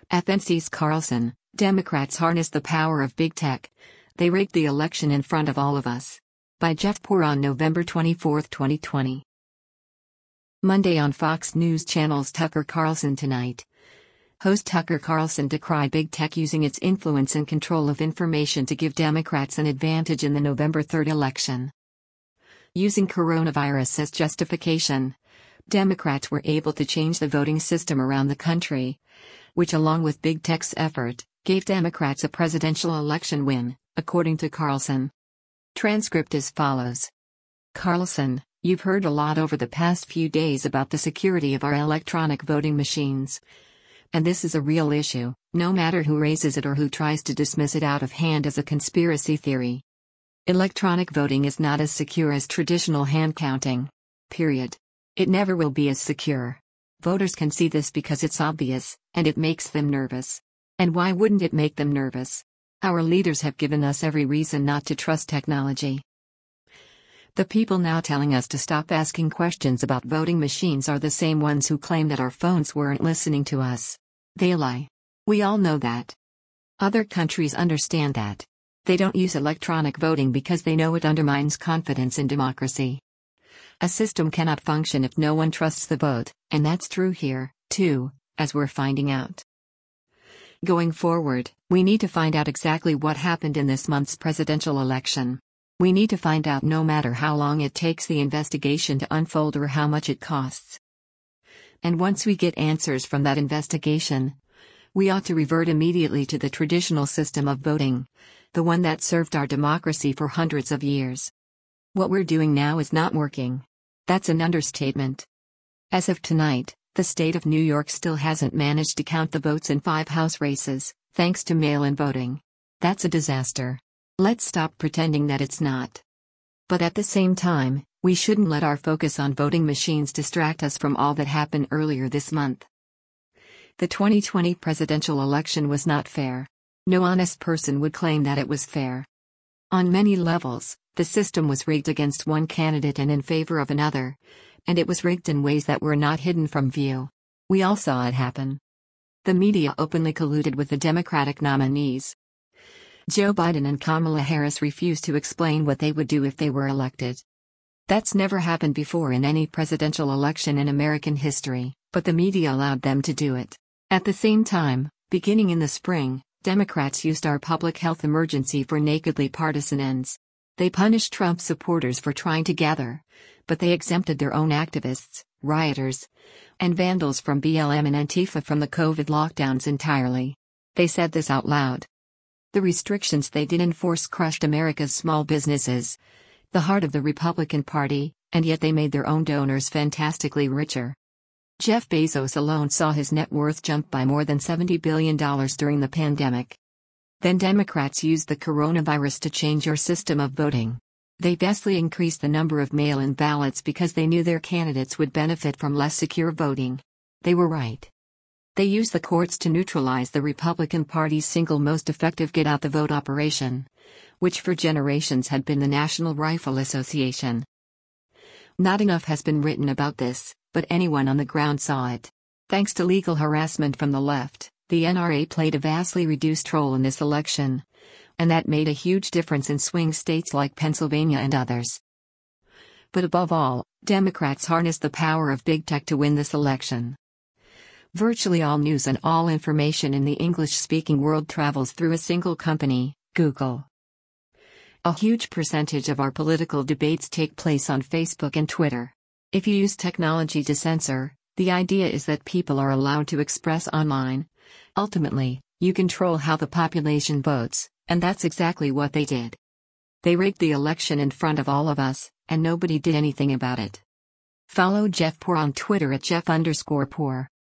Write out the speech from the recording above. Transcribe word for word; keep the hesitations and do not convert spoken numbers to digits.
F N C's Carlson, Democrats harness the power of big tech. They rigged the election in front of all of us. By Jeff Poor on November twenty-fourth, twenty twenty. Monday on Fox News Channel's Tucker Carlson Tonight. Host Tucker Carlson decried big tech using its influence and control of information to give Democrats an advantage in the November third election. Using coronavirus as justification, Democrats were able to change the voting system around the country, which, along with big tech's effort, gave Democrats a presidential election win, according to Carlson. Transcript as follows. Carlson, you've heard a lot over the past few days about the security of our electronic voting machines. And this is a real issue, no matter who raises it or who tries to dismiss it out of hand as a conspiracy theory. Electronic voting is not as secure as traditional hand counting. Period. It never will be as secure. Voters can see this because it's obvious, and it makes them nervous. And why wouldn't it make them nervous? Our leaders have given us every reason not to trust technology. The people now telling us to stop asking questions about voting machines are the same ones who claim that our phones weren't listening to us. They lie. We all know that. Other countries understand that. They don't use electronic voting because they know it undermines confidence in democracy. A system cannot function if no one trusts the vote, and that's true here, too, as we're finding out. Going forward, we need to find out exactly what happened in this month's presidential election. We need to find out no matter how long it takes the investigation to unfold or how much it costs. And once we get answers from that investigation, we ought to revert immediately to the traditional system of voting, the one that served our democracy for hundreds of years. What we're doing now is not working. That's an understatement. As of tonight, the state of New York still hasn't managed to count the votes in five House races, thanks to mail-in voting. That's a disaster. Let's stop pretending that it's not. But at the same time, we shouldn't let our focus on voting machines distract us from all that happened earlier this month. The twenty twenty presidential election was not fair. No honest person would claim that it was fair. On many levels, the system was rigged against one candidate and in favor of another, and it was rigged in ways that were not hidden from view. We all saw it happen. The media openly colluded with the Democratic nominees. Joe Biden and Kamala Harris refused to explain what they would do if they were elected. That's never happened before in any presidential election in American history, but the media allowed them to do it. At the same time, beginning in the spring, Democrats used our public health emergency for nakedly partisan ends. They punished Trump supporters for trying to gather, but they exempted their own activists, rioters, and vandals from B L M and Antifa from the COVID lockdowns entirely. They said this out loud. The restrictions they did enforce crushed America's small businesses, the heart of the Republican Party, and yet they made their own donors fantastically richer. Jeff Bezos alone saw his net worth jump by more than seventy billion dollars during the pandemic. Then Democrats used the coronavirus to change your system of voting. They vastly increased the number of mail-in ballots because they knew their candidates would benefit from less secure voting. They were right. They used the courts to neutralize the Republican Party's single most effective get-out-the-vote operation, which for generations had been the National Rifle Association. Not enough has been written about this, but anyone on the ground saw it. Thanks to legal harassment from the left, the N R A played a vastly reduced role in this election, and that made a huge difference in swing states like Pennsylvania and others. But above all, Democrats harnessed the power of big tech to win this election. Virtually all news and all information in the English-speaking world travels through a single company, Google. A huge percentage of our political debates take place on Facebook and Twitter. If you use technology to censor, the idea is that people are allowed to express online. Ultimately, you control how the population votes, and that's exactly what they did. They rigged the election in front of all of us, and nobody did anything about it. Follow Jeff Poor on Twitter at Jeff underscore Poor.